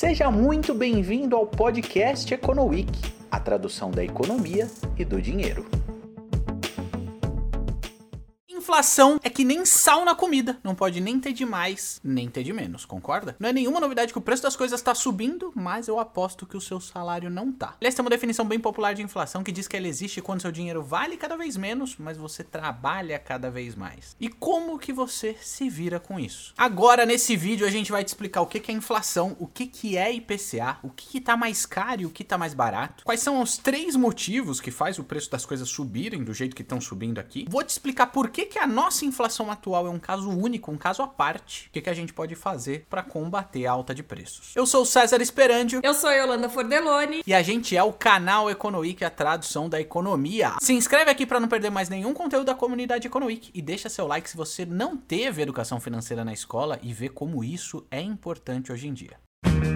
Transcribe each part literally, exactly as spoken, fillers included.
Seja muito bem-vindo ao podcast EconoWeek, a tradução da economia e do dinheiro. Inflação é que nem sal na comida, não pode nem ter de mais, nem ter de menos, concorda? Não é nenhuma novidade que o preço das coisas está subindo, mas eu aposto que o seu salário não tá. Aliás, tem uma definição bem popular de inflação que diz que ela existe quando seu dinheiro vale cada vez menos, mas você trabalha cada vez mais. E como que você se vira com isso? Agora, nesse vídeo, a gente vai te explicar o que é inflação, o que é I P C A, o que tá mais caro e o que tá mais barato, quais são os três motivos que faz o preço das coisas subirem do jeito que estão subindo aqui. Vou te explicar por que que a nossa inflação atual é um caso único, um caso à parte. O que, que a gente pode fazer para combater a alta de preços? Eu sou o César Esperandio. Eu sou a Yolanda Fordeloni. E a gente é o canal EconoWeek, a tradução da economia. Se inscreve aqui para não perder mais nenhum conteúdo da comunidade EconoWeek e deixa seu like se você não teve educação financeira na escola e vê como isso é importante hoje em dia.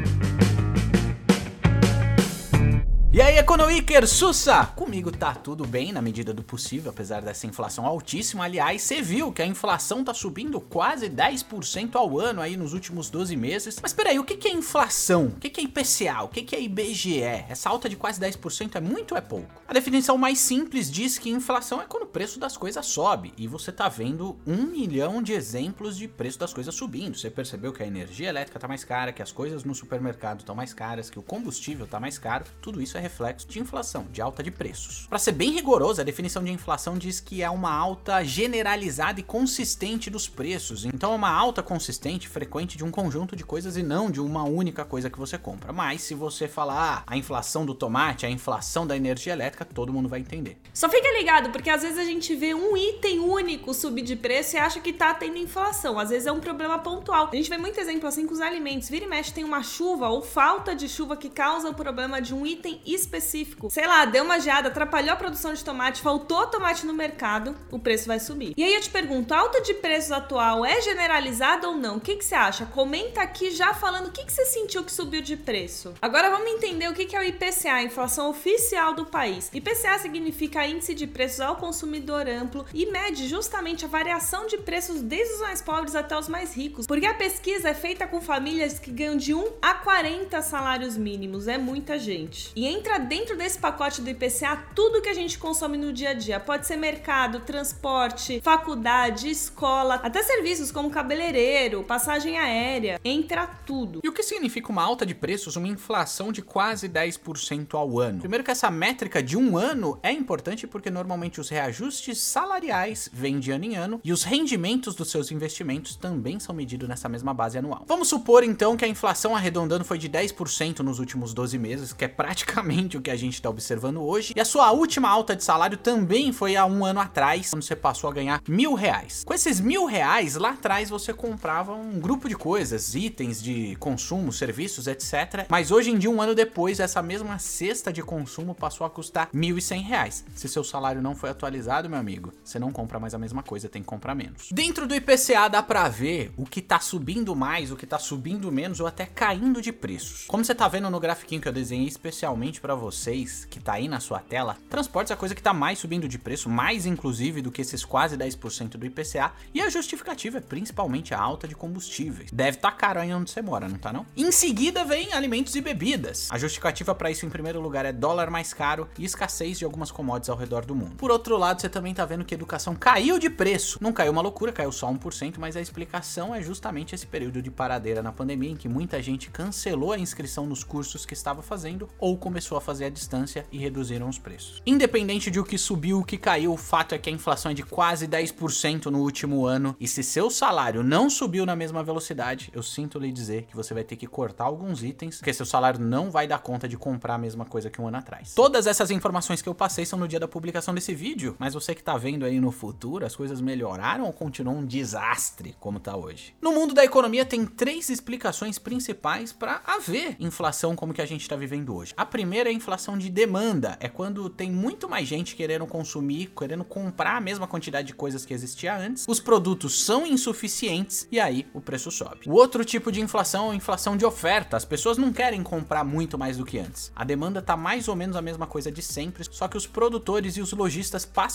E aí, EconoWeeker, sussa! Comigo tá tudo bem na medida do possível, apesar dessa inflação altíssima. Aliás, você viu que a inflação tá subindo quase dez por cento ao ano aí nos últimos doze meses. Mas peraí, o que que é inflação? O que que é I P C A? O que que é I B G E? Essa alta de quase dez por cento é muito ou é pouco? A definição mais simples diz que inflação é quando o preço das coisas sobe. E você tá vendo um milhão de exemplos de preço das coisas subindo. Você percebeu que a energia elétrica tá mais cara, que as coisas no supermercado estão mais caras, que o combustível tá mais caro. Tudo isso é reflexo de inflação, de alta de preços. Para ser bem rigoroso, a definição de inflação diz que é uma alta generalizada e consistente dos preços. Então é uma alta consistente, frequente de um conjunto de coisas e não de uma única coisa que você compra. Mas se você falar ah, a inflação do tomate, a inflação da energia elétrica, todo mundo vai entender. Só fica ligado, porque às vezes a gente vê um item único subir de preço e acha que tá tendo inflação. Às vezes é um problema pontual. A gente vê muito exemplo assim com os alimentos. Vira e mexe tem uma chuva ou falta de chuva que causa o problema de um item específico. Sei lá, deu uma geada, atrapalhou a produção de tomate, faltou tomate no mercado, o preço vai subir. E aí eu te pergunto, a alta de preços atual é generalizada ou não? O que que você acha? Comenta aqui já falando o que que você sentiu que subiu de preço. Agora vamos entender o que que é o I P C A, a inflação oficial do país. I P C A significa Índice de Preços ao Consumidor Amplo e mede justamente a variação de preços desde os mais pobres até os mais ricos, porque a pesquisa é feita com famílias que ganham de um a quarenta salários mínimos, é muita gente. E entra dentro Dentro desse pacote do I P C A, tudo que a gente consome no dia a dia. Pode ser mercado, transporte, faculdade, escola, até serviços como cabeleireiro, passagem aérea. Entra tudo. E o que significa uma alta de preços, uma inflação de quase dez por cento ao ano? Primeiro que essa métrica de um ano é importante porque normalmente os reajustes salariais vêm de ano em ano e os rendimentos dos seus investimentos também são medidos nessa mesma base anual. Vamos supor então que a inflação arredondando foi de dez por cento nos últimos doze meses, que é praticamente o que a gente está observando hoje, e a sua última alta de salário também foi há um ano atrás, quando você passou a ganhar mil reais. Com esses mil reais, lá atrás você comprava um grupo de coisas, itens de consumo, serviços, etcétera. Mas hoje em dia, um ano depois, essa mesma cesta de consumo passou a custar mil e cem reais. Se seu salário não foi atualizado, meu amigo, você não compra mais a mesma coisa, tem que comprar menos. Dentro do I P C A dá pra ver o que tá subindo mais, o que tá subindo menos ou até caindo de preços. Como você tá vendo no grafiquinho que eu desenhei especialmente pra você, vocês que tá aí na sua tela, transportes é a coisa que tá mais subindo de preço, mais inclusive do que esses quase dez por cento do I P C A, e a justificativa é principalmente a alta de combustíveis. Deve tá caro aí onde você mora, não tá não? Em seguida vem alimentos e bebidas. A justificativa para isso em primeiro lugar é dólar mais caro e escassez de algumas commodities ao redor do mundo. Por outro lado, você também tá vendo que a educação caiu de preço. Não caiu uma loucura, caiu só um por cento, mas a explicação é justamente esse período de paradeira na pandemia em que muita gente cancelou a inscrição nos cursos que estava fazendo ou começou a fazer a distância e reduziram os preços. Independente de o que subiu, o que caiu, o fato é que a inflação é de quase dez por cento no último ano, e se seu salário não subiu na mesma velocidade, eu sinto lhe dizer que você vai ter que cortar alguns itens, porque seu salário não vai dar conta de comprar a mesma coisa que um ano atrás. Todas essas informações que eu passei são no dia da publicação desse vídeo, mas você que tá vendo aí no futuro, as coisas melhoraram ou continuam um desastre como tá hoje? No mundo da economia tem três explicações principais para haver inflação como que a gente tá vivendo hoje. A primeira é a inflação de demanda, é quando tem muito mais gente querendo consumir, querendo comprar a mesma quantidade de coisas que existia antes, os produtos são insuficientes e aí o preço sobe. O outro tipo de inflação é a inflação de oferta, as pessoas não querem comprar muito mais do que antes. A demanda tá mais ou menos a mesma coisa de sempre, só que os produtores e os lojistas passam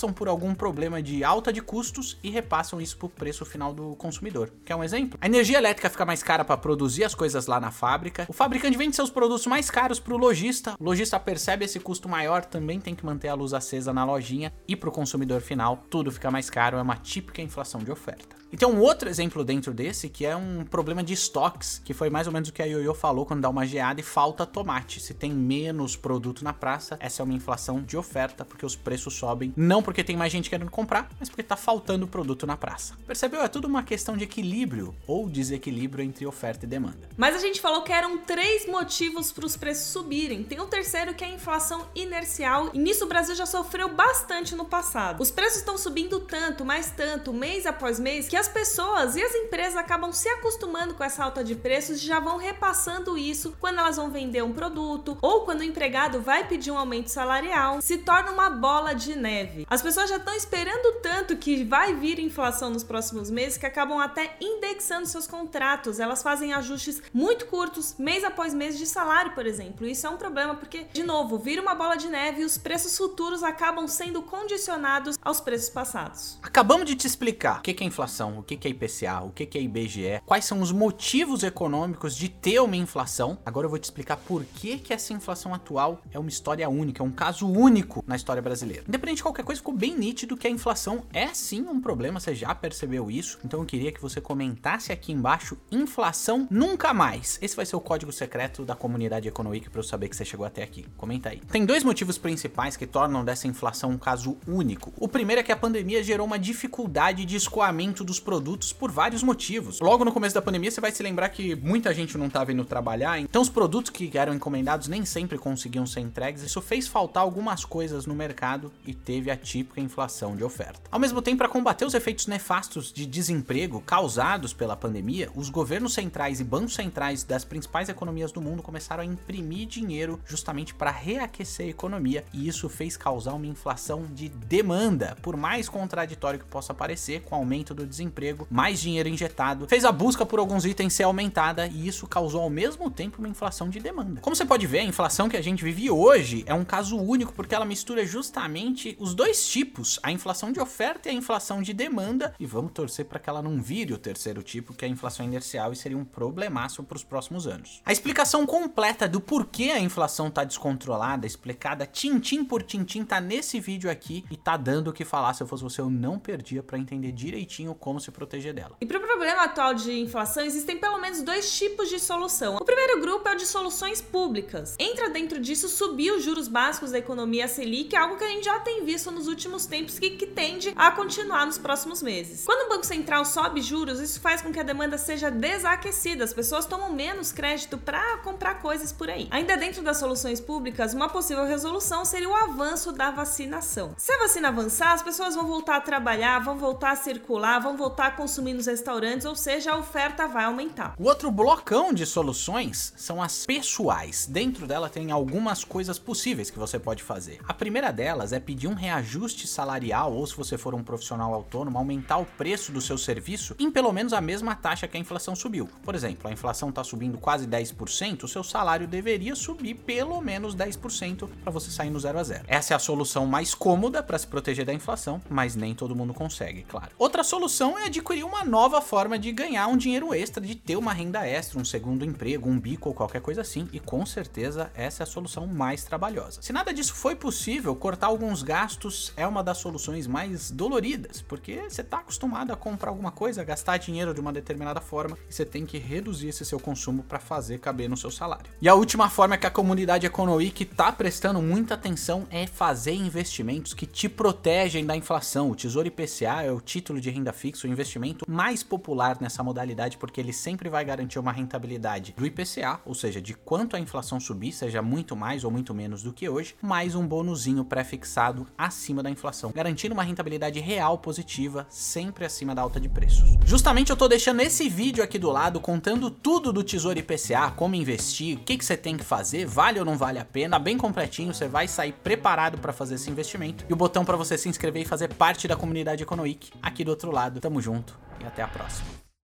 passam por algum problema de alta de custos e repassam isso pro preço final do consumidor. Quer um exemplo? A energia elétrica fica mais cara para produzir as coisas lá na fábrica, o fabricante vende seus produtos mais caros pro lojista, o lojista percebe esse custo maior, também tem que manter a luz acesa na lojinha, e pro consumidor final tudo fica mais caro, é uma típica inflação de oferta. E tem um outro exemplo dentro desse, que é um problema de estoques, que foi mais ou menos o que a Yoyo falou quando dá uma geada e falta tomate. Se tem menos produto na praça, essa é uma inflação de oferta, porque os preços sobem, não porque tem mais gente querendo comprar, mas porque tá faltando produto na praça. Percebeu? É tudo uma questão de equilíbrio ou desequilíbrio entre oferta e demanda. Mas a gente falou que eram três motivos para os preços subirem. Tem o terceiro, que é a inflação inercial, e nisso o Brasil já sofreu bastante no passado. Os preços estão subindo tanto, mais tanto, mês após mês, que as pessoas e as empresas acabam se acostumando com essa alta de preços e já vão repassando isso quando elas vão vender um produto ou quando o empregado vai pedir um aumento salarial. Se torna uma bola de neve. As pessoas já estão esperando tanto que vai vir inflação nos próximos meses que acabam até indexando seus contratos. Elas fazem ajustes muito curtos, mês após mês de salário, por exemplo. Isso é um problema porque, de novo, vira uma bola de neve e os preços futuros acabam sendo condicionados aos preços passados. Acabamos de te explicar o que é inflação, o que é I P C A, o que é I B G E, quais são os motivos econômicos de ter uma inflação. Agora eu vou te explicar por que que essa inflação atual é uma história única, é um caso único na história brasileira. Independente de qualquer coisa, ficou bem nítido que a inflação é sim um problema, você já percebeu isso? Então eu queria que você comentasse aqui embaixo, inflação nunca mais. Esse vai ser o código secreto da comunidade Econoweek para eu saber que você chegou até aqui. Comenta aí. Tem dois motivos principais que tornam dessa inflação um caso único. O primeiro é que a pandemia gerou uma dificuldade de escoamento dos produtos por vários motivos. Logo no começo da pandemia você vai se lembrar que muita gente não estava indo trabalhar, então os produtos que eram encomendados nem sempre conseguiam ser entregues. Isso fez faltar algumas coisas no mercado e teve a típica inflação de oferta. Ao mesmo tempo, para combater os efeitos nefastos de desemprego causados pela pandemia, os governos centrais e bancos centrais das principais economias do mundo começaram a imprimir dinheiro justamente para reaquecer a economia, e isso fez causar uma inflação de demanda. Por mais contraditório que possa parecer, com o aumento do desemprego, mais dinheiro injetado, fez a busca por alguns itens ser aumentada, e isso causou ao mesmo tempo uma inflação de demanda. Como você pode ver, a inflação que a gente vive hoje é um caso único porque ela mistura justamente os dois tipos, a inflação de oferta e a inflação de demanda, e vamos torcer para que ela não vire o terceiro tipo, que é a inflação inercial, e seria um problemaço para os próximos anos. A explicação completa do porquê a inflação está descontrolada, explicada tintim por tintim, tá nesse vídeo aqui e tá dando o que falar. Se eu fosse você, eu não perdia para entender direitinho como se proteger dela. E para o problema atual de inflação, existem pelo menos dois tipos de solução. O primeiro grupo é o de soluções públicas. Entra dentro disso subir os juros básicos da economia, a Selic, algo que a gente já tem visto nos últimos tempos e que tende a continuar nos próximos meses. Quando o Banco Central sobe juros, isso faz com que a demanda seja desaquecida, as pessoas tomam menos crédito para comprar coisas por aí. Ainda dentro das soluções públicas, uma possível resolução seria o avanço da vacinação. Se a vacina avançar, as pessoas vão voltar a trabalhar, vão voltar a circular, vão voltar a consumir nos restaurantes, ou seja, a oferta vai aumentar. O outro blocão de soluções são as pessoais. Dentro dela tem algumas coisas possíveis que você pode fazer. A primeira delas é pedir um reajuste salarial, ou se você for um profissional autônomo, aumentar o preço do seu serviço em pelo menos a mesma taxa que a inflação subiu. Por exemplo, a inflação está subindo quase dez por cento, o seu salário deveria subir pelo menos dez por cento para você sair no zero a zero. Essa é a solução mais cômoda para se proteger da inflação, mas nem todo mundo consegue, claro. Outra solução é adquirir uma nova forma de ganhar um dinheiro extra, de ter uma renda extra, um segundo emprego, um bico ou qualquer coisa assim, e com certeza essa é a solução mais trabalhosa. Se nada disso foi possível, cortar alguns gastos é uma das soluções mais doloridas, porque você está acostumado a comprar alguma coisa, a gastar dinheiro de uma determinada forma, e você tem que reduzir esse seu consumo para fazer caber no seu salário. E a última forma que a comunidade Econoweek está prestando muita atenção é fazer investimentos que te protegem da inflação. O Tesouro I P C A é o título de renda fixa, o investimento mais popular nessa modalidade, porque ele sempre vai garantir uma rentabilidade do I P C A, ou seja, de quanto a inflação subir, seja muito mais ou muito menos do que hoje, mais um bonuzinho pré-fixado acima da inflação, garantindo uma rentabilidade real positiva, sempre acima da alta de preços. Justamente eu tô deixando esse vídeo aqui do lado, contando tudo do Tesouro I P C A, como investir, o que que você tem que fazer, vale ou não vale a pena, bem completinho, você vai sair preparado para fazer esse investimento, e o botão para você se inscrever e fazer parte da comunidade Econoweek aqui do outro lado. Tamo junto e até a próxima.